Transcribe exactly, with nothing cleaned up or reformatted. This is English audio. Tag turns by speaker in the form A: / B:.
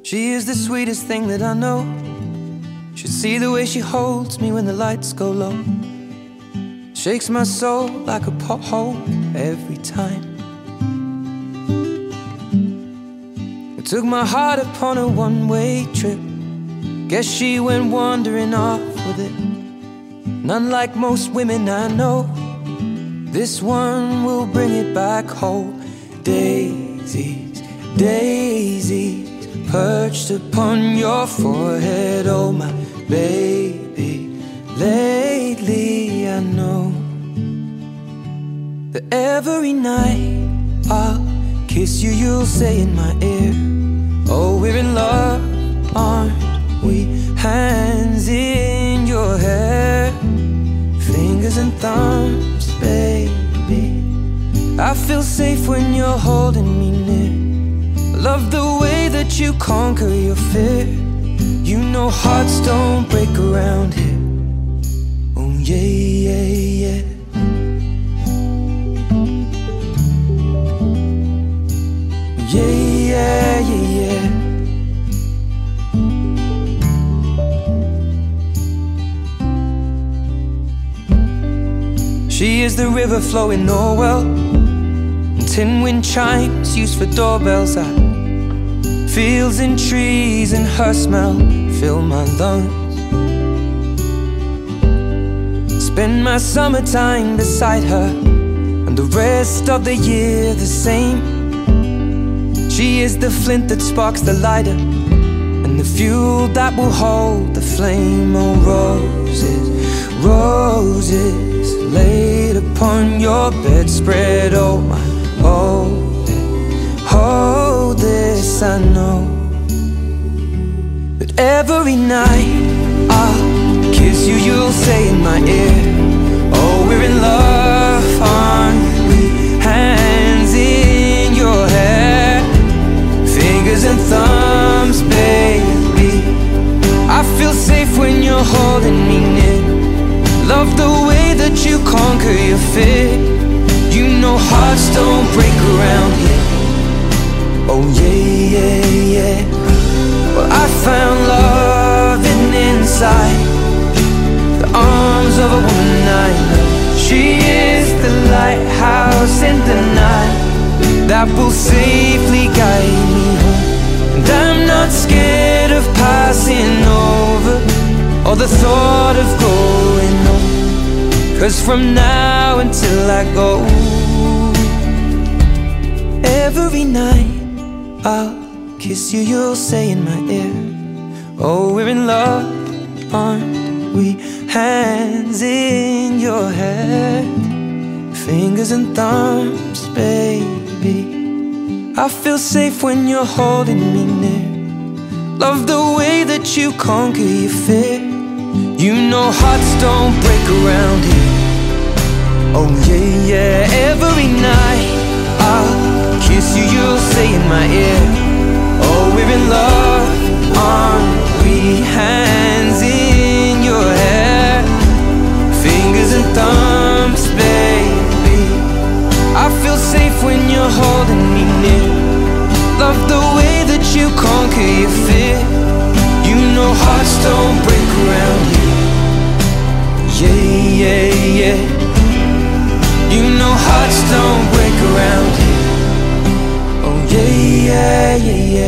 A: She is the sweetest thing that I know. Should see the way she holds me when the lights go low. Shakes my soul like a pothole every time. It took my heart upon a one-way trip. Guess she went wandering off with it. None like most women I know. This one will bring it back home. Daisies, daisies, perched upon your forehead. Oh my baby, lately I know that every night I'll kiss you, you'll say in my ear, oh, we're in love, aren't we? Hands in your hair, fingers and thumbs, baby. I feel safe when you're holding me near. Love the way that you conquer your fear. You know hearts don't break around here. Oh yeah, yeah, yeah. Yeah, yeah, yeah, yeah. She is the river flowing Norwell, and tin wind chimes used for doorbells. I fields and trees and her smell fill my lungs. Spend my summertime beside her, and the rest of the year the same. She is the flint that sparks the lighter, and the fuel that will hold the flame. Oh, roses, roses laid upon your bedspread. Oh my, hold it, hold this. I know that every night I'll kiss you, you'll say in my ear, oh, we're in love, aren't we? Hands in your hair, fingers and thumbs, baby. I feel safe when you're holding me near. Love the way that you conquer your fear. You know hearts don't break around here. Oh yeah, yeah, yeah. Well, I found love hidden inside the arms of a woman I know. She is the lighthouse in the night that will safely guide me home. And I'm not scared of passing over, or the thought of going home. Cause from now until I go, every night I'll kiss you, you'll say in my ear, oh, we're in love, aren't we? Hands in your hair, fingers and thumbs, baby. I feel safe when you're holding me near. Love the way that you conquer your fear. You know hearts don't break around here. Oh yeah, yeah. Every night I'll kiss you, you'll say in my ear, oh, we're in love, aren't we? Hands in your hair, fingers and thumbs, baby. I feel safe when you're holding me near. Love the way that you conquer your fear. You know hearts don't break around here. Yeah, yeah, yeah. You know hearts don't break around here. Oh yeah, yeah, yeah, yeah.